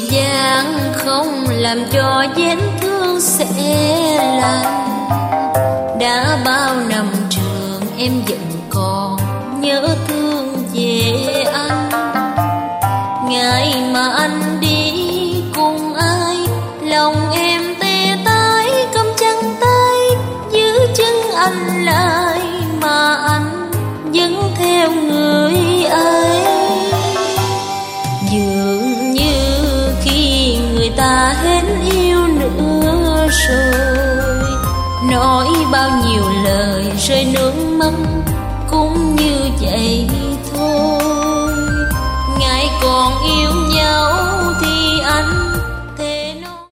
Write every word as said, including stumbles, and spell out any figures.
gian không làm cho vết thương sẽ lành. Đã bao năm trường em vẫn còn nhớ thương về anh. Ngày mà anh đi cùng ai, lòng em tê tái cầm chặt tay, giữ chân anh lại mà anh vẫn theo người ấy. Dường như khi người ta hết yêu nữa rồi, nói bao nhiêu lời rơi nước mắt cũng như vậy thôi. Ngài còn yêu